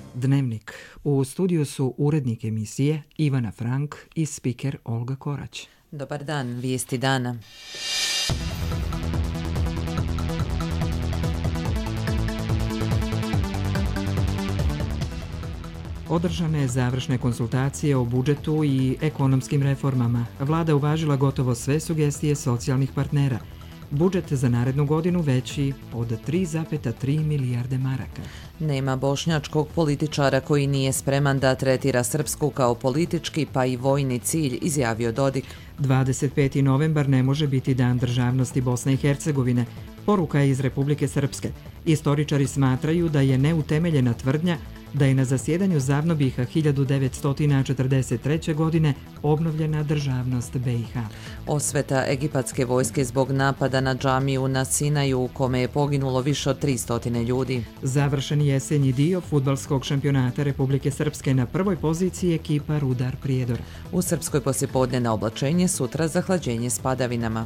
Dnevnik. U studiju su urednik emisije Ivana Frank i spiker Olga Korać. Dobar dan, vijesti dana. Održane završne konsultacije o budžetu i ekonomskim reformama. Vlada uvažila gotovo sve sugestije socijalnih partnera. Budžet za narednu godinu veći od 3,3 milijarde maraka. Nema bošnjačkog političara koji nije spreman da tretira Srpsku kao politički pa i vojni cilj, izjavio Dodik. 25. novembar ne može biti dan državnosti Bosne i Hercegovine. Poruka je iz Republike Srpske. Istoričari smatraju da je neutemeljena tvrdnja da je na zasjedanju Zavnobiha 1943. godine obnovljena državnost BiH. Osveta egipatske vojske zbog napada na džamiju na Sinaju u kome je poginulo više od 300 ljudi. Završen jesenji dio fudbalskog šampionata Republike Srpske, na prvoj poziciji ekipa Rudar Prijedor. U Srpskoj poslijepodnevno oblačenje, sutra zahlađenje s padavinama.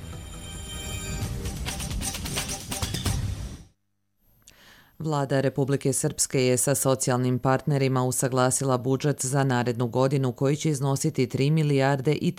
Vlada Republike Srpske je sa socijalnim partnerima usaglasila budžet za narednu godinu koji će iznositi 3 milijarde i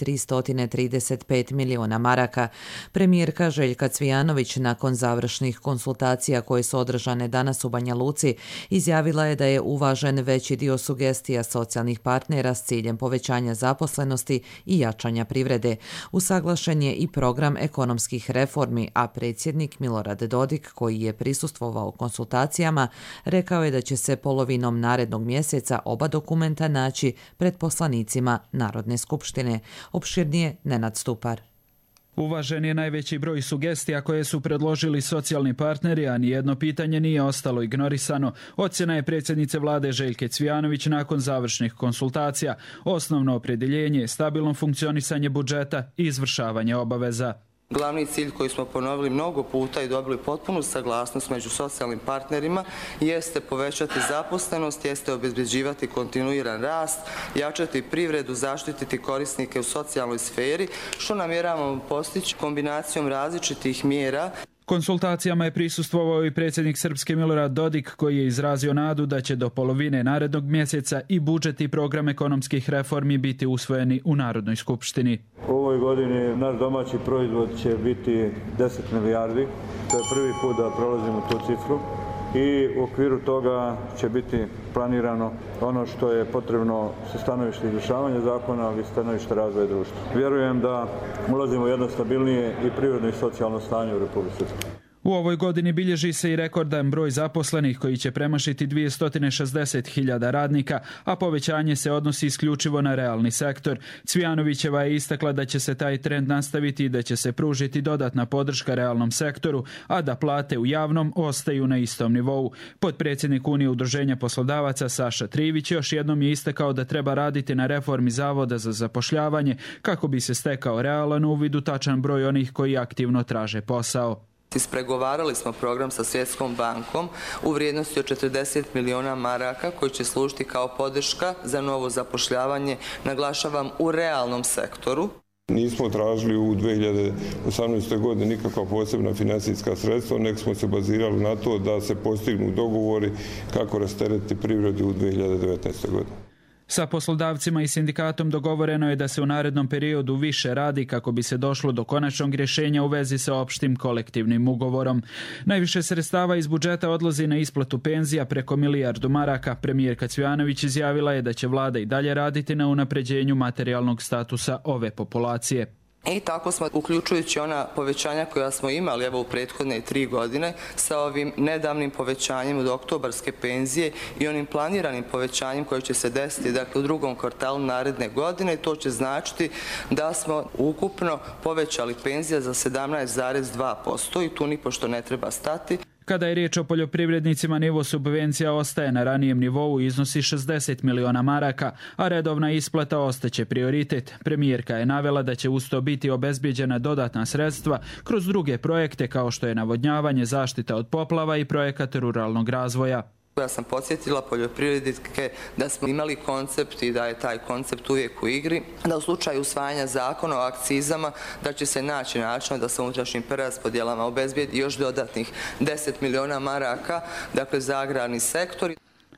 335 miliona maraka. Premijerka Željka Cvijanović nakon završnih konsultacija koje su održane danas u Banja Luci izjavila je da je uvažen veći dio sugestija socijalnih partnera s ciljem povećanja zaposlenosti i jačanja privrede. Usaglašen je i program ekonomskih reformi, a predsjednik Milorad Dodik, koji je prisustvovao konsultacijama, rekao je da će se polovinom narednog mjeseca oba dokumenta naći pred poslanicima Narodne skupštine. Opširnije Nenad Stupar. Uvažen je najveći broj sugestija koje su predložili socijalni partneri, a nijedno pitanje nije ostalo ignorisano. Ocjena je predsjednice vlade Željke Cvijanović nakon završnih konsultacija. Osnovno opredjeljenje je stabilno funkcionisanje budžeta i izvršavanje obaveza. Glavni cilj koji smo ponovili mnogo puta i dobili potpunu saglasnost među socijalnim partnerima jeste povećati zaposlenost, jeste obezbeđivati kontinuiran rast, jačati privredu, zaštititi korisnike u socijalnoj sferi, što namjeravamo postići kombinacijom različitih mjera. Konsultacijama je prisustvovao i predsjednik Srpske Milorad Dodik, koji je izrazio nadu da će do polovine narednog mjeseca i budžet i program ekonomskih reformi biti usvojeni u Narodnoj skupštini. U ovoj godini naš domaći proizvod će biti 10 milijardi. To je prvi put da prolazimo tu cifru. I u okviru toga će biti planirano ono što je potrebno sa stanovišta izvršavanja zakona, ali i stanovišta razvoja društva. Vjerujem da ulazimo u jedno stabilnije i privredno i socijalno stanje u Republici Srpskoj. U ovoj godini bilježi se i rekordan broj zaposlenih koji će premašiti 260.000 radnika, a povećanje se odnosi isključivo na realni sektor. Cvijanovićeva je istakla da će se taj trend nastaviti i da će se pružiti dodatna podrška realnom sektoru, a da plate u javnom ostaju na istom nivou. Potpredsjednik Unije udruženja poslodavaca Saša Trivić još jednom je istakao da treba raditi na reformi Zavoda za zapošljavanje kako bi se stekao realan uvid u tačan broj onih koji aktivno traže posao. Ispregovarali smo program sa Svjetskom bankom u vrijednosti od 40 miliona maraka koji će služiti kao podrška za novo zapošljavanje, naglašavam, u realnom sektoru. Nismo tražili u 2018. godini nikakva posebna financijska sredstva, nego smo se bazirali na to da se postignu dogovori kako rasteretiti privredu u 2019. godini. Sa poslodavcima i sindikatom dogovoreno je da se u narednom periodu više radi kako bi se došlo do konačnog rješenja u vezi sa opštim kolektivnim ugovorom. Najviše sredstava iz budžeta odlazi na isplatu penzija preko milijardu maraka. Premijerka Cvijanović izjavila je da će vlada i dalje raditi na unapređenju materijalnog statusa ove populacije. I tako smo, uključujući ona povećanja koja smo imali u prethodne 3 godine, sa ovim nedavnim povećanjem od oktobarske penzije i onim planiranim povećanjem koje će se desiti u drugom kvartalu naredne godine, to će značiti da smo ukupno povećali penzija za 17,2% i tu nipošto ne treba stati. Kada je riječ o poljoprivrednicima, nivo subvencija ostaje na ranijem nivou i iznosi 60 miliona maraka, a redovna isplata ostaće prioritet. Premijerka je navela da će uz to biti obezbijeđena dodatna sredstva kroz druge projekte kao što je navodnjavanje, zaštita od poplava i projekat ruralnog razvoja. Ja sam podsjetila poljoprivrednike da smo imali koncept i da je taj koncept uvijek u igri, da u slučaju usvajanja zakona o akcizama da će se naći način da se unutrašnjim preraspodjelama obezbijedi još dodatnih 10 miliona maraka, dakle za agrarni sektor.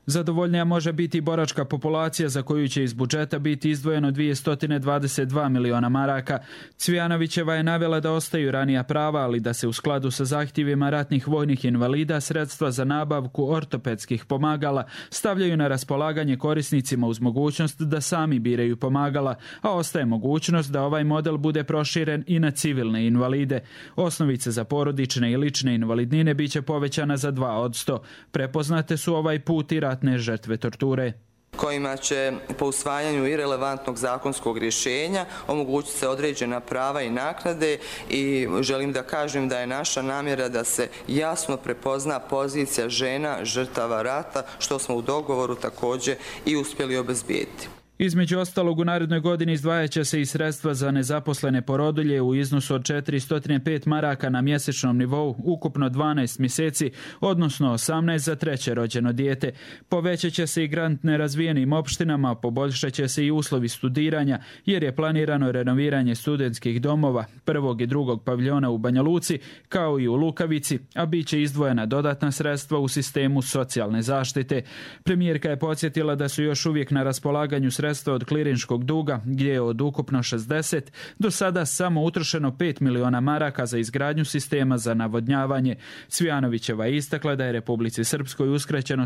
Zadovoljnija može biti boračka populacija za koju će iz budžeta biti izdvojeno 222 miliona maraka. Cvijanovićeva je navela da ostaju ranija prava, ali da se u skladu sa zahtjevima ratnih vojnih invalida sredstva za nabavku ortopedskih pomagala stavljaju na raspolaganje korisnicima uz mogućnost da sami biraju pomagala, a ostaje mogućnost da ovaj model bude proširen i na civilne invalide. Osnovice za porodične i lične invalidnine biće povećana za 2%. Prepoznate su ovaj put i ratne žrtve torture, kojima će po usvajanju i relevantnog zakonskog rješenja omogućiti se određena prava i naknade i želim da kažem da je naša namjera da se jasno prepozna pozicija žena žrtava rata, što smo u dogovoru također i uspjeli obezbijediti. Između ostalog, u narednoj godini izdvajat će se i sredstva za nezaposlene porodilje u iznosu od 405 maraka na mjesečnom nivou, ukupno 12 mjeseci, odnosno 18 za treće rođeno dijete. Povećat će se i grant nerazvijenim opštinama, poboljšat će se i uslovi studiranja, jer je planirano renoviranje studentskih domova, prvog i drugog paviljona u Banja Luci, kao i u Lukavici, a bit će izdvojena dodatna sredstva u sistemu socijalne zaštite. Premijerka je podsjetila da su još uvijek na raspolaganju sredstva od klirinškog duga, gdje je od ukupno 60 do sada samo utrošeno 5 miliona maraka za izgradnju sistema za navodnjavanje. Cvijanovićeva je istakla da je Republici Srpskoj uskraćeno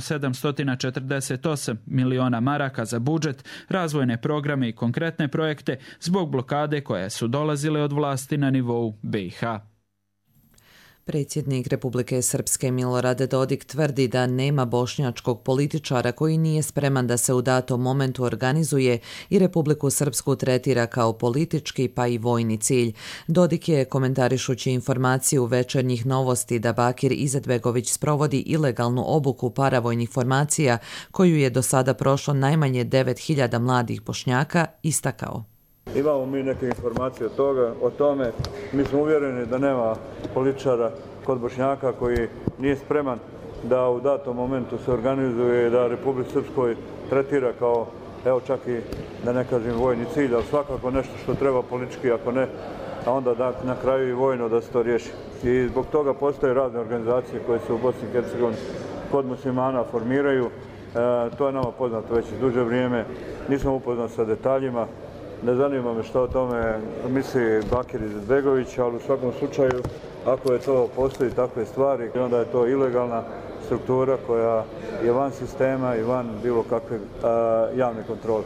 748 miliona maraka za budžet, razvojne programe i konkretne projekte zbog blokade koje su dolazile od vlasti na nivou BiH. Predsjednik Republike Srpske Milorad Dodik tvrdi da nema bošnjačkog političara koji nije spreman da se u datom momentu organizuje i Republiku Srpsku tretira kao politički pa i vojni cilj. Dodik je, komentarišući informaciju Večernjih novosti da Bakir Izetbegović sprovodi ilegalnu obuku paravojnih formacija koju je do sada prošlo najmanje 9.000 mladih Bošnjaka, istakao. Imamo mi neke informacije o tome. Mi smo uvjereni da nema političara kod Bošnjaka koji nije spreman da u datom momentu se organizuje i da Republiku Srpskoj tretira kao, evo čak i da ne kažem vojni cilj, ali svakako nešto što treba politički, ako ne, a onda da na kraju i vojno da se to riješi. I zbog toga postoje razne organizacije koje se u Bosni i Hercegovini kod muslimana formiraju. To je nama poznato već duže vrijeme. Nisam upoznat sa detaljima. Ne zanima me što o tome misli Bakir Izetbegović, ali u svakom slučaju, ako je to postoji takve stvari, onda je to ilegalna struktura koja je van sistema i van bilo kakve javne kontrole.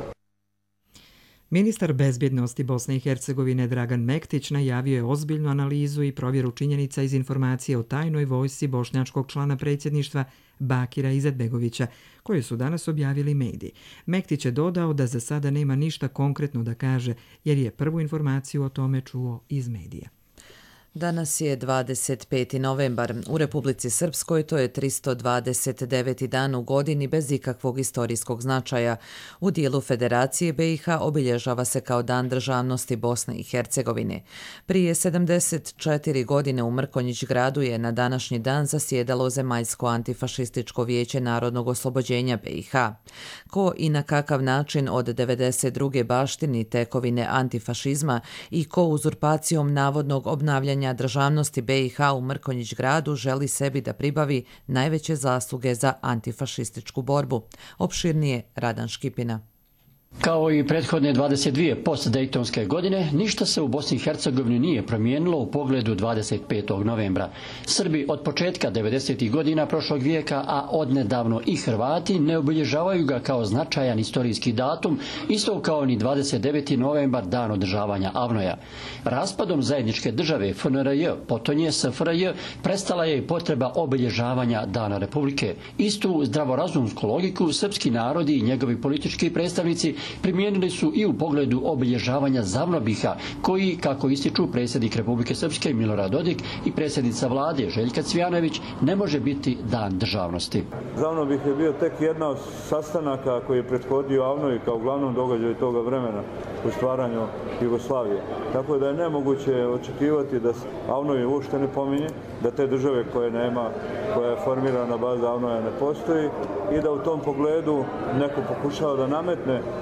Ministar bezbjednosti Bosne i Hercegovine Dragan Mektić najavio je ozbiljnu analizu i provjeru činjenica iz informacije o tajnoj vojsci bošnjačkog člana predsjedništva Bakira Izetbegovića, koje su danas objavili mediji. Mektić je dodao da za sada nema ništa konkretno da kaže, jer je prvu informaciju o tome čuo iz medija. Danas je 25. novembar. U Republici Srpskoj to je 329. dan u godini bez ikakvog istorijskog značaja. U dijelu Federacije BiH obilježava se kao Dan državnosti Bosne i Hercegovine. Prije 74 godine u Mrkonjić gradu je na današnji dan zasjedalo Zemaljsko antifašističko vijeće narodnog oslobođenja BiH. Ko i na kakav način od 92. baštini tekovine antifašizma i ko uzurpacijom navodnog obnavljanja državnosti BiH u Mrkonjić gradu želi sebi da pribavi najveće zasluge za antifašističku borbu. Opširnije Radan Škipina. Kao i prethodne 22 postdejtonske godine, ništa se u Bosni i Hercegovini nije promijenilo u pogledu 25. novembra. Srbi od početka 90. godina prošlog vijeka, a odnedavno i Hrvati, ne obilježavaju ga kao značajan istorijski datum, isto kao ni 29. novembar, dan održavanja Avnoja. Raspadom zajedničke države FNRJ, potonje SFRJ, prestala je i potreba obilježavanja Dana Republike. Istu zdravorazumsku logiku srpski narodi i njegovi politički predstavnici primijenili su i u pogledu obilježavanja Zavnobiha, koji, kako ističu predsjednik Republike Srpske Milorad Dodik i predsjednica vlade Željka Cvijanović, ne može biti dan državnosti. Zavnobih je bio tek jedna od sastanaka koji je prethodio Avnoju kao glavnom događaju toga vremena u stvaranju Jugoslavije. Tako da je nemoguće očekivati da Avnoj uopšte ne pominje, da te države koje nema, koja je formirana baza Avnoja ne postoji i da u tom pogledu neko pokušava da nametne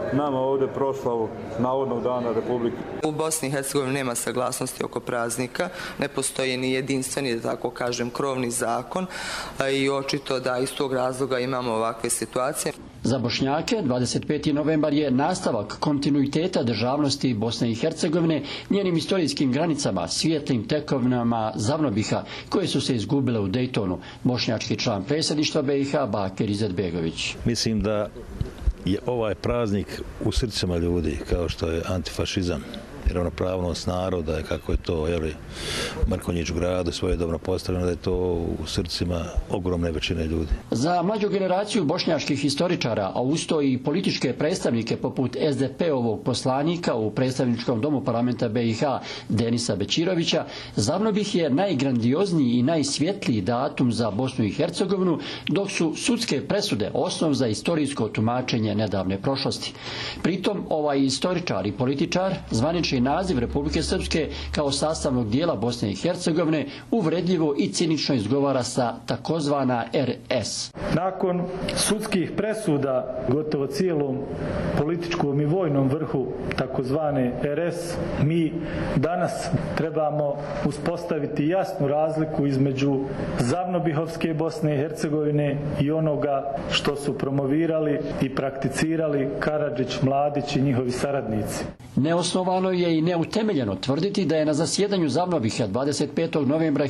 nama ovdje proslavu navodnog dana Republike. U Bosni i Hercegovini nema saglasnosti oko praznika, ne postoji ni jedinstveni, da tako kažem, krovni zakon i očito da iz tog razloga imamo ovakve situacije. Za Bošnjake 25. novembar je nastavak kontinuiteta državnosti Bosne i Hercegovine, njenim istorijskim granicama, svijetlim tekovinama Zavnobiha koje su se izgubile u Dejtonu. Bošnjački član predsjedništva BiH Bakir Izetbegović. Mislim da je ovaj praznik u srcima ljudi, kao što je antifašizam, ravnopravnost naroda, kako je to Mrkonjić u gradu svojedobno postavljeno, da je to u srcima ogromne većine ljudi. Za mlađu generaciju bošnjačkih historičara, a usto i političke predstavnike poput SDP-ovog poslanika u predstavničkom domu parlamenta BiH Denisa Bećirovića, Zavnobih je najgrandiozniji i najsvjetliji datum za Bosnu i Hercegovinu, dok su sudske presude osnov za istorijsko tumačenje nedavne prošlosti. Pritom ovaj historičar i političar, zvanični naziv Republike Srpske kao sastavnog dijela Bosne i Hercegovine, uvredljivo i cinično izgovara sa takozvana RS. Nakon sudskih presuda gotovo cijelom političkom i vojnom vrhu takozvane RS, mi danas trebamo uspostaviti jasnu razliku između Zavnobihovske Bosne i Hercegovine i onoga što su promovirali i prakticirali Karadžić, Mladić i njihovi saradnici. Neosnovano je i neutemeljeno tvrditi da je na zasjedanju Zavnobiha 25. novembra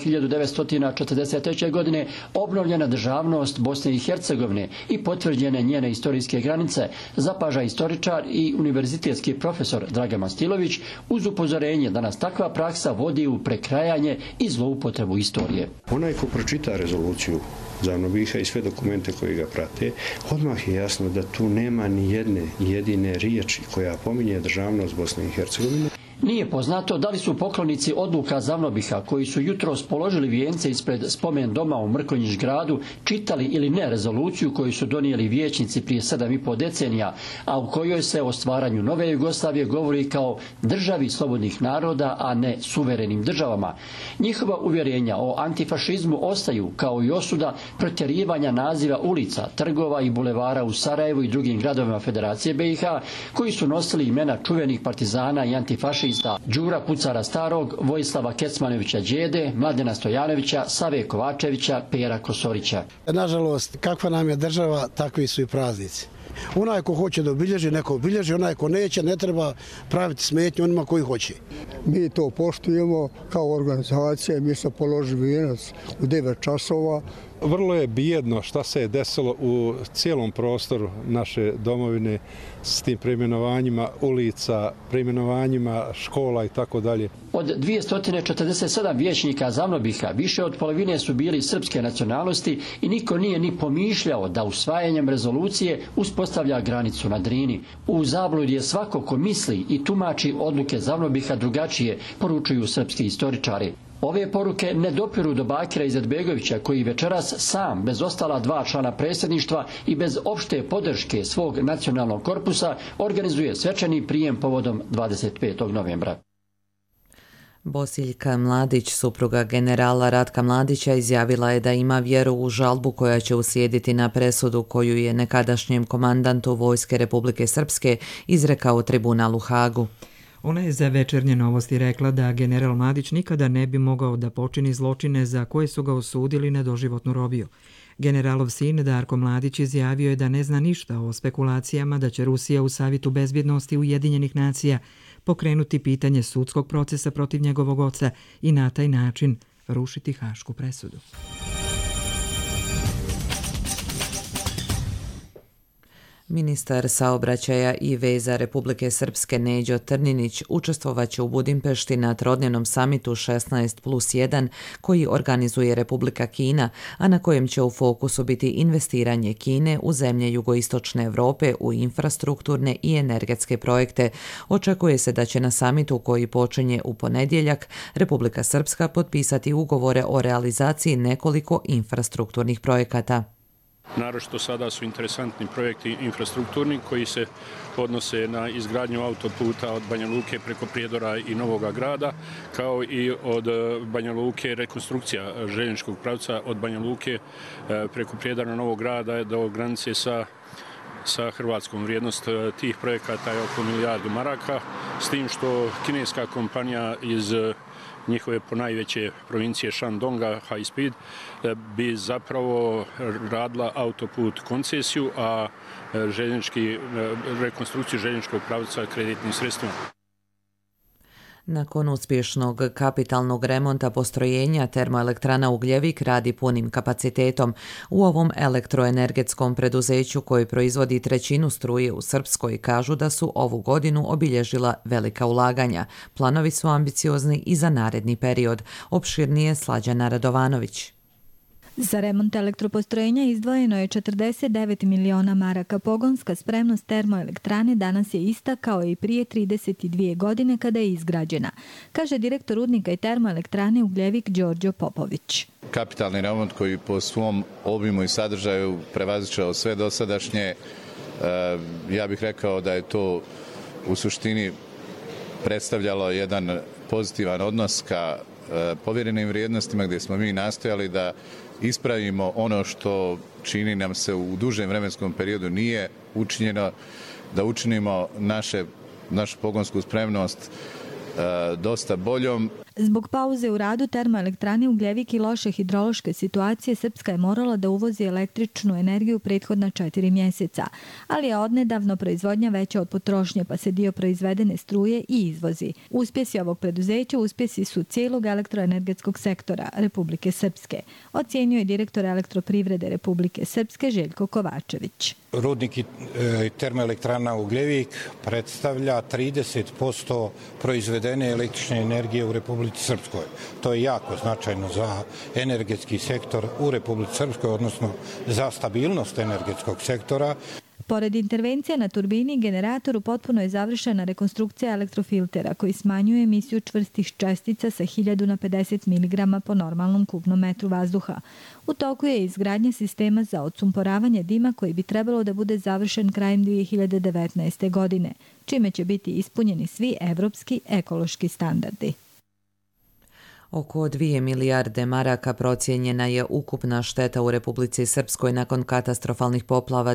1943. godine obnovljena državnost Bosne i Hercegovine i potvrđene njene istorijske granice, zapaža historičar i univerzitetski profesor Dragan Mastilović, uz upozorenje da nas takva praksa vodi u prekrajanje i zloupotrebu istorije. Onaj ko pročita rezoluciju Zavnobiha i sve dokumente koji ga prate, odmah je jasno da tu nema ni jedne jedine riječi koja pominje državnost Bosne i Hercegovine. Nije poznato da li su poklonici odluka Zavnobiha, koji su jutros položili vijence ispred spomen doma u Mrkonjić gradu, čitali ili ne rezoluciju koju su donijeli vijećnici prije 7,5 decenija, a u kojoj se o stvaranju nove Jugoslavije govori kao državi slobodnih naroda, a ne suverenim državama. Njihova uvjerenja o antifašizmu ostaju, kao i osuda protjerivanja naziva ulica, trgova i bulevara u Sarajevu i drugim gradovima Federacije BiH, koji su nosili imena čuvenih partizana i antifašista Đura Pucara Starog, Vojislava Kecmanovića Đede, Mladena Stojanovića, Save Kovačevića, Pera Kosorića. Nažalost, kakva nam je država, takvi su i praznici. Onaj ko hoće da obilježi, neko obilježi, onaj ko neće, ne treba praviti smetnju onima koji hoće. Mi to poštujemo kao organizacija, mi smo položili vijenac u 9 časova. Vrlo je bijedno šta se je desilo u cijelom prostoru naše domovine s tim preimenovanjima ulica, preimenovanjima škola i tako dalje. Od 247 vijećnika Zavnobiha više od polovine su bili srpske nacionalnosti i niko nije ni pomišljao da usvajanjem rezolucije uspostavlja granicu na Drini. U zabludi je svako ko misli i tumači odluke Zavnobiha drugačije, poručuju srpski istoričari. Ove poruke ne dopiru do Bakira Izetbegovića, koji večeras sam, bez ostala 2 člana predsjedništva i bez opšte podrške svog nacionalnog korpusa, organizuje svečani prijem povodom 25. novembra. Bosiljka Mladić, supruga generala Ratka Mladića, izjavila je da ima vjeru u žalbu koja će uslijediti na presudu koju je nekadašnjem komandantu Vojske Republike Srpske izrekao tribunal u Hagu. Ona je za Večernje novosti rekla da general Mladić nikada ne bi mogao da počini zločine za koje su ga osudili na doživotnu robiju. Generalov sin Darko Mladić izjavio je da ne zna ništa o spekulacijama da će Rusija u Savetu bezbjednosti Ujedinjenih nacija pokrenuti pitanje sudskog procesa protiv njegovog oca i na taj način rušiti hašku presudu. Ministar saobraćaja i veza Republike Srpske Neđo Trninić učestvovaće u Budimpešti na trodnevnom samitu 16+1 koji organizuje Republika Kina, a na kojem će u fokusu biti investiranje Kine u zemlje jugoistočne Evrope u infrastrukturne i energetske projekte. Očekuje se da će na samitu koji počinje u ponedjeljak Republika Srpska potpisati ugovore o realizaciji nekoliko infrastrukturnih projekata. Naročito sada su interesantni projekti infrastrukturni koji se odnose na izgradnju autoputa od Banja Luke preko Prijedora i Novoga Grada, kao i od Banja Luke rekonstrukcija željezničkog pravca od Banja Luke preko Prijedora Novog Grada do granice sa sa Hrvatskom. Vrijednost tih projekata je oko milijardu maraka, s tim što kineska kompanija iz njihove ponajveće provincije Shandonga, High Speed, bi zapravo radila autoput koncesiju, a rekonstrukciju željezničkog pravca kreditnim sredstvima. Nakon uspješnog kapitalnog remonta postrojenja, termoelektrana Ugljevik radi punim kapacitetom. U ovom elektroenergetskom preduzeću koji proizvodi trećinu struje u Srpskoj kažu da su ovu godinu obilježila velika ulaganja. Planovi su ambiciozni i za naredni period. Opširnije Slađana Radovanović. Za remont elektropostrojenja izdvojeno je 49 miliona maraka. Pogonska spremnost termoelektrane danas je ista kao i prije 32 godine kada je izgrađena, kaže direktor rudnika i termoelektrane Ugljevik Đorđo Popović. Kapitalni remont koji po svom obimu i sadržaju prevazišao sve dosadašnje, ja bih rekao da je to u suštini predstavljalo jedan pozitivan odnos ka povjerenim vrijednostima gdje smo mi nastojali da ispravimo ono što čini nam se u dužem vremenskom periodu nije učinjeno, da učinimo našu pogonsku spremnost dosta boljom. Zbog pauze u radu termoelektrane Ugljevik i loše hidrološke situacije, Srpska je morala da uvozi električnu energiju prethodna 4 mjeseca, ali je odnedavno proizvodnja veća od potrošnje, pa se dio proizvedene struje i izvozi. Uspjesi ovog preduzeća uspjesi su cijelog elektroenergetskog sektora Republike Srpske, ocjenio je direktor Elektroprivrede Republike Srpske Željko Kovačević. Rudnik i termoelektrana Ugljevik predstavlja 30% proizvedene električne energije u Republici Srpskoj. To je jako značajno za energetski sektor u Republici Srpskoj, odnosno za stabilnost energetskog sektora. Pored intervencija na turbini i generatoru potpuno je završena rekonstrukcija elektrofiltera koji smanjuje emisiju čvrstih čestica sa 1000 na 50 mg po normalnom kubnom metru vazduha. U toku je izgradnja sistema za odsumporavanje dima koji bi trebalo da bude završen krajem 2019. godine, čime će biti ispunjeni svi evropski ekološki standardi. Oko 2 milijarde maraka procijenjena je ukupna šteta u Republici Srpskoj nakon katastrofalnih poplava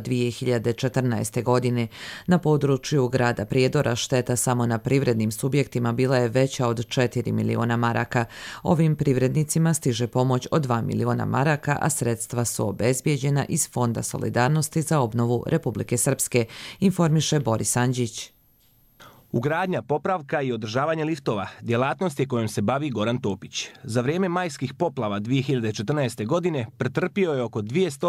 2014. godine. Na području grada Prijedora šteta samo na privrednim subjektima bila je veća od 4 miliona maraka. Ovim privrednicima stiže pomoć od 2 miliona maraka, a sredstva su obezbijeđena iz Fonda solidarnosti za obnovu Republike Srpske, informiše Boris Andžić. Ugradnja, popravka i održavanje liftova djelatnost je kojom se bavi Goran Topić. Za vrijeme majskih poplava 2014. godine pretrpio je oko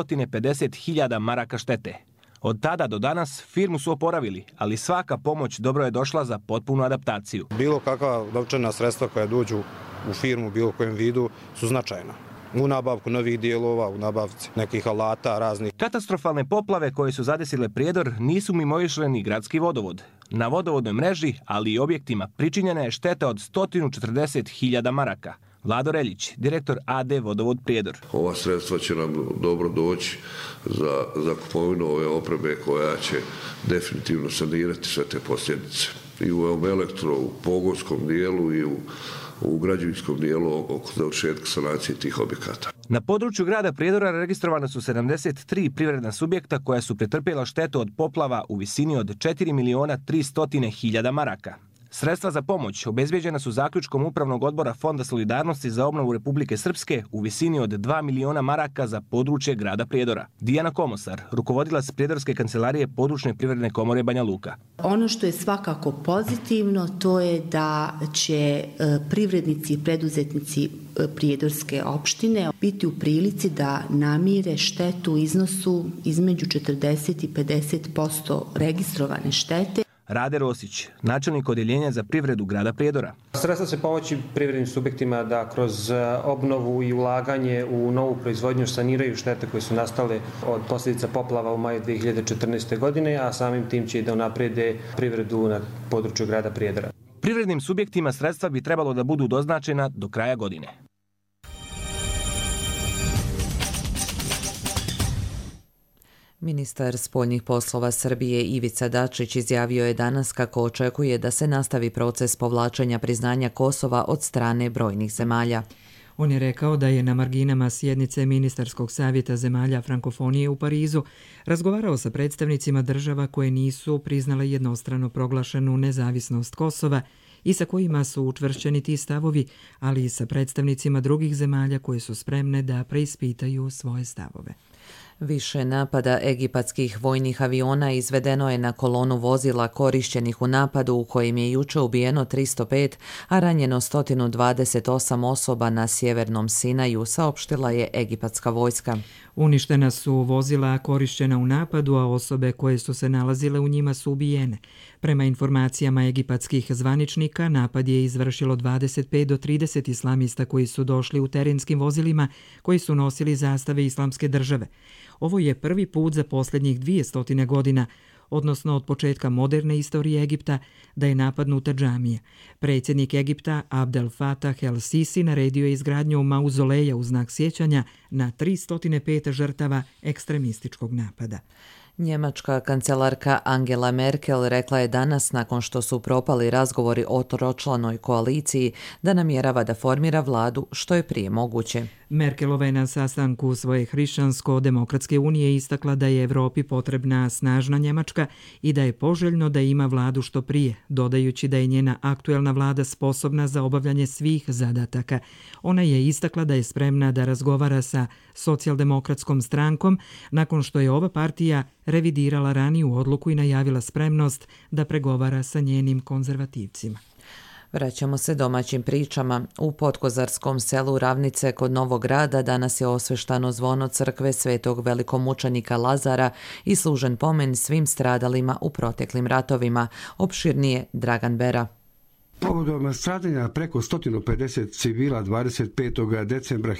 250.000 maraka štete. Od tada do danas firmu su oporavili, ali svaka pomoć dobro je došla za potpunu adaptaciju. Bilo kakva novčana sredstva koja dođu u firmu, bilo kojem vidu, su značajna. U nabavku novih dijelova, u nabavci nekih alata raznih. Katastrofalne poplave koje su zadesile Prijedor nisu mimoišle ni gradski vodovod. Na vodovodnoj mreži, ali i objektima, pričinjena je šteta od 140.000 maraka. Vlado Reljić, direktor AD Vodovod Prijedor. Ova sredstva će nam dobro doći za kupovinu ove opreme koja će definitivno sanirati sve te posljedice. I u ovom u pogonskom dijelu i u građevinskom dijelu oko završetka sanacije tih objekata. Na području grada Prijedora registrovane su 73 privredna subjekta koja su pretrpjela štetu od poplava u visini od 4.300.000 maraka. Sredstva za pomoć obezbijeđena su zaključkom Upravnog odbora Fonda solidarnosti za obnovu Republike Srpske u visini od 2 miliona maraka za područje grada Prijedora. Dijana Komosar, rukovodilac Prijedorske kancelarije područne privredne komore Banja Luka. Ono što je svakako pozitivno, to je da će privrednici i preduzetnici Prijedorske opštine biti u prilici da namire štetu u iznosu između 40 i 50% registrovane štete. Rade Rosić, načelnik odjeljenja za privredu grada Prijedora. Sredstva će pomoći privrednim subjektima da kroz obnovu i ulaganje u novu proizvodnju saniraju štete koje su nastale od posljedica poplava u maju 2014. godine, a samim tim će i da unaprijede privredu na području grada Prijedora. Privrednim subjektima sredstva bi trebalo da budu doznačena do kraja godine. Ministar spoljnih poslova Srbije Ivica Dačić izjavio je danas kako očekuje da se nastavi proces povlačenja priznanja Kosova od strane brojnih zemalja. On je rekao da je na marginama sjednice Ministarskog savjeta zemalja frankofonije u Parizu razgovarao sa predstavnicima država koje nisu priznale jednostrano proglašenu nezavisnost Kosova i sa kojima su učvršćeni ti stavovi, ali i sa predstavnicima drugih zemalja koje su spremne da preispitaju svoje stavove. Više napada egipatskih vojnih aviona izvedeno je na kolonu vozila korišćenih u napadu u kojem je juče ubijeno 305, a ranjeno 128 osoba na sjevernom Sinaju, saopštila je egipatska vojska. Uništena su vozila korišćena u napadu, a osobe koje su se nalazile u njima su ubijene. Prema informacijama egipatskih zvaničnika, napad je izvršilo 25 do 30 islamista koji su došli u terenskim vozilima koji su nosili zastave Islamske države. Ovo je prvi put za posljednjih 200 godina, odnosno od početka moderne istorije Egipta, da je napadnuta džamija. Predsjednik Egipta Abdel Fattah el-Sisi naredio je izgradnju mauzoleja u znak sjećanja na 305 žrtava ekstremističkog napada. Njemačka kancelarka Angela Merkel rekla je danas, nakon što su propali razgovori o tročlanoj koaliciji, da namjerava da formira vladu što je prije moguće. Merkelova je na sastanku svoje Hrišćansko-demokratske unije istakla da je Evropi potrebna snažna Njemačka i da je poželjno da ima vladu što prije, dodajući da je njena aktuelna vlada sposobna za obavljanje svih zadataka. Ona je istakla da je spremna da razgovara sa socijaldemokratskom strankom nakon što je ova partija revidirala raniju odluku i najavila spremnost da pregovara sa njenim konzervativcima. Vraćamo se domaćim pričama. U Potkozarskom selu Ravnice kod Novog Grada danas je osveštano zvono crkve svetog velikomučenika Lazara i služen pomen svim stradalima u proteklim ratovima. Opširnije Dragan Bera. Povodom stradanja preko 150 civila 25. decembra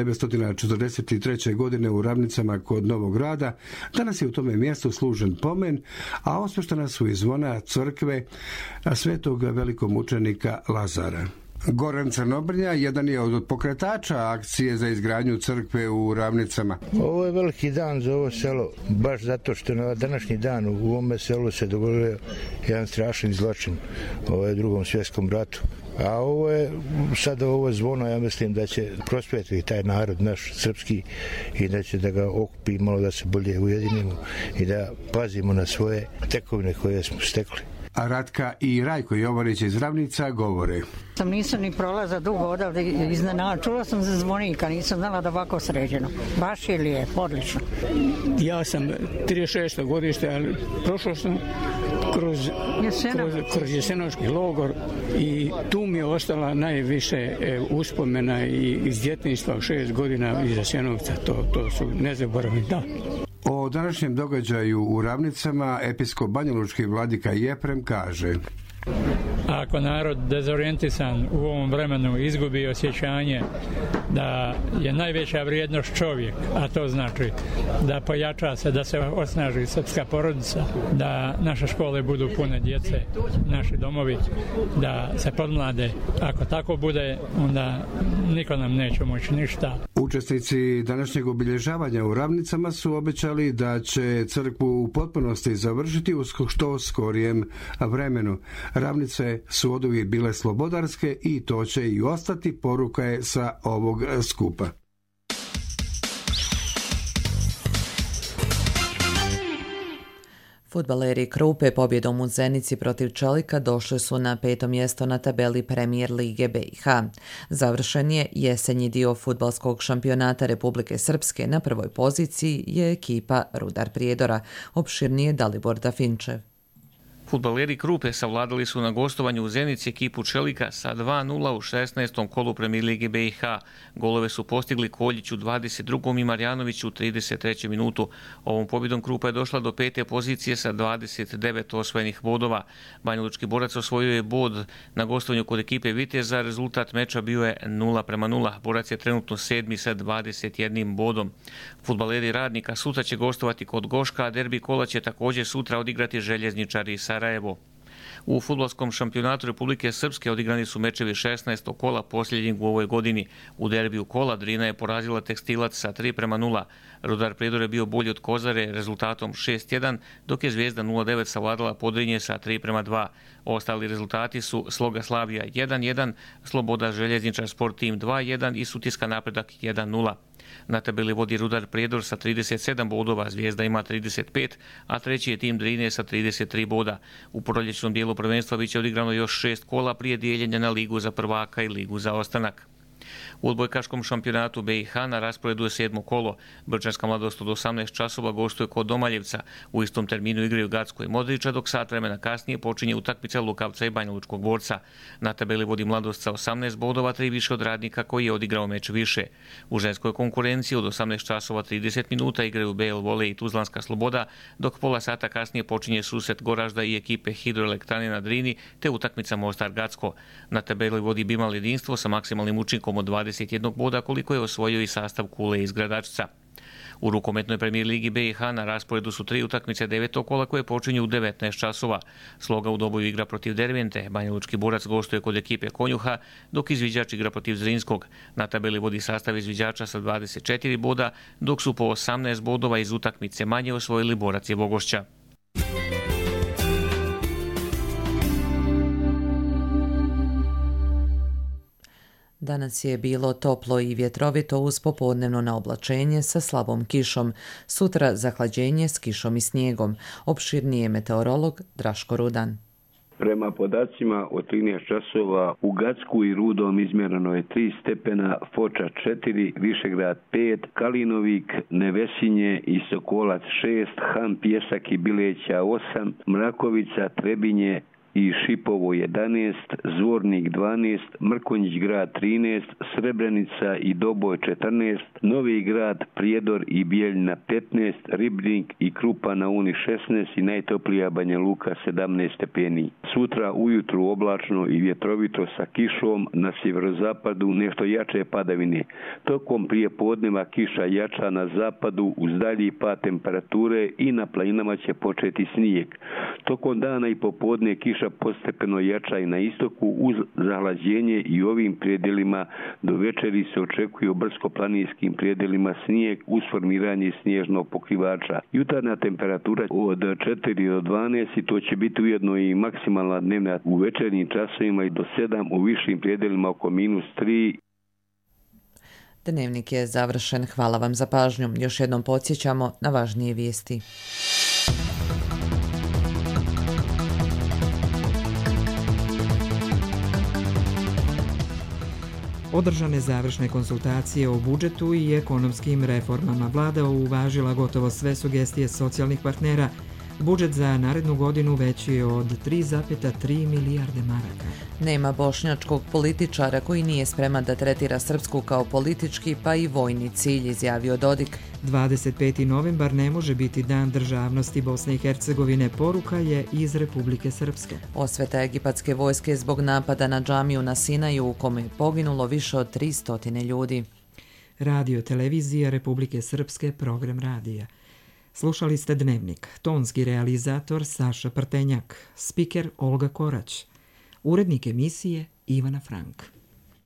1943. godine u Ravnicama kod Novog Grada, danas je u tome mjestu služen pomen, a osveštana su i zvona crkve svetog velikomučenika Lazara. Goran Crnobrnja jedan je od pokretača akcije za izgradnju crkve u Ravnicama. Ovo je veliki dan za ovo selo, baš zato što na današnji dan u ovome selu se dogodio jedan strašan zločin u Drugom svjetskom ratu. A ovo je sada ovo zvono, ja mislim da će prosvetiti taj narod naš srpski i da će da ga okupi malo, da se bolje ujedinimo i da pazimo na svoje tekovine koje smo stekli. A Ratka i Rajko Jovanić iz Ravnica govore. Nisam ni prolaza dugo odavde iznenada. Čula sam za zvonika, nisam znala da ovako sređeno. Baš je lijepo, odlično. Ja sam 36. godište, ali prošao sam kroz Jesenovački logor i tu mi je ostala najviše uspomena i iz djetinjstva 6 godina iz Jasenovca. To su nezaboravni dani. O današnjem događaju u Ravnicama episkop banjalučki vladika Jeprem kaže: Ako narod dezorijentisan u ovom vremenu izgubi osjećanje da je najveća vrijednost čovjek, a to znači da pojača se, da se osnaži srpska porodica, da naše škole budu pune djece, naši domovi, da se podmlade. Ako tako bude, onda niko nam neće moći ništa. Učesnici današnjeg obilježavanja u Ravnicama su obećali da će crkvu u potpunosti završiti u što skorijem vremenu. Ravnice su oduvijek bile slobodarske i to će i ostati, poruka je sa ovog skupa. Fudbaleri Krupe pobjedom u Zenici protiv Čelika došli su na 5. mjesto na tabeli Premijer Lige BiH. Završen je jesenji dio fudbalskog šampionata Republike Srpske. Na prvoj poziciji je ekipa Rudar Prijedora. Opširnije Dalibor Dafinčev. Fudbaleri Krupe savladali su na gostovanju u Zenici ekipu Čelika sa 2-0 u 16. kolu Premijer Lige BiH. Golove su postigli Koljić u 22. i Marjanović u 33. minutu. Ovom pobjedom Krupa je došla do 5. pozicije sa 29 osvojenih bodova. Banjalučki Borac osvojio je bod na gostovanju kod ekipe Viteza. Rezultat meča bio je 0:0. Borac je trenutno 7. sa 21 bodom. Fudbaleri Radnika sutra će gostovati kod Goška, a derbi kola će također sutra odigrati Željezničari Sarajevo. U fudbalskom šampionatu Republike Srpske odigrani su mečevi 16. kola posljednjeg u ovoj godini. U derbiju kola Drina je porazila Tekstilac sa 3:0. Rudar Prijedor je bio bolji od Kozare rezultatom 6:1, dok je Zvijezda 0:9 savladala Podrinje sa 3:2. Ostali rezultati su Sloga Slavija 1:1, Sloboda Željezničar Sport Tim 2:1 i Sutjeska Napredak 1:0. Na tabeli vodi Rudar Prijedor sa 37 bodova, Zvijezda ima 35, a treći je tim Drine sa 33 boda. U proljećnom dijelu prvenstva biće odigrano još 6 kola prije dijeljenja na ligu za prvaka i ligu za ostanak. U odbojkaškom šampionatu BiH na rasporedu je 7. kolo. Brčanska Mladost od 18 časova gostuje kod Domaljevca. U istom terminu igraju Gacko i Modrića, dok sat vremena kasnije počinje utakmica Lukavca i Banjalučkog Borca. Na tabeli vodi Mladost sa 18 bodova, 3 više od Radnika koji je odigrao meč više. U ženskoj konkurenciji od 18 časova 30 minuta igraju BL Volej i Tuzlanska Sloboda, dok pola sata kasnije počinje susret Goražda i ekipe Hidroelektrane na Drini te utakmica Mostar Gacko. Na tabeli vodi Bimal Jedinstvo sa maksimalnim učinkom od 21 boda koliko je osvojio i sastav Kule iz Gradačca. U rukometnoj premijer ligi BiH na rasporedu su 3 utakmice 9. kola koje počinju u 19 časova. Sloga u Doboju igra protiv Dervente, Banjalučki Borac gostuje kod ekipe Konjuha, dok Izviđač igra protiv Zrinskog. Na tabeli vodi sastav Izviđača sa 24 boda, dok su po 18 bodova iz utakmice manje osvojili Borac i Bogošća. Danas je bilo toplo i vjetrovito uz popodnevno naoblačenje sa slabom kišom. Sutra zahlađenje s kišom i snijegom. Opširnije meteorolog Draško Rudan. Prema podacima od 13 časova u Gacku i Rudom izmjereno je 3 stepena, Foča 4, Višegrad 5, Kalinovik, Nevesinje i Sokolac 6, Han, Pjesak i Bileća 8, Mrakovica, Trebinje i Šipovo 11, Zvornik 12, Mrkonjić grad 13, Srebrenica i Doboj 14, Novi grad, Prijedor i Bijeljina 15, Ribnik i Krupa na Uni 16 i najtoplija Banja Luka 17 stepeni. Sutra ujutru oblačno i vjetrovito sa kišom, na sjeverozapadu nešto jače padavine. Tokom prije podneva kiša jača na zapadu uz dalji pad temperature i na planinama će početi snijeg. Tokom dana i popodne kiša postepeno jača i na istoku uz zahlađenje i ovim predjelima do večeri se očekuje u brdsko-planinskim predjelima snijeg uz formiranje snježnog pokrivača. Jutarnja temperatura od 4 do 12 i to će biti ujedno i maksimalna dnevna u večernjim časovima i do 7 u višim predjelima oko -3. Dnevnik je završen. Hvala vam za pažnju. Još jednom podsjećamo na važnije vijesti. Održane završne konsultacije o budžetu i ekonomskim reformama. Vlada uvažila gotovo sve sugestije socijalnih partnera. Budžet za narednu godinu veći je od 3,3 milijarde maraka. Nema bošnjačkog političara koji nije spreman da tretira Srpsku kao politički pa i vojni cilj, izjavio Dodik. 25. novembar ne može biti dan državnosti Bosne i Hercegovine, poruka je iz Republike Srpske. Osveta egipatske vojske zbog napada na džamiju na Sinaju u kome je poginulo više od 300 ljudi. Radio televizija Republike Srpske, program radija. Slušali ste Dnevnik, tonski realizator Saša Prtenjak, spiker Olga Korać, urednik emisije Ivana Frank.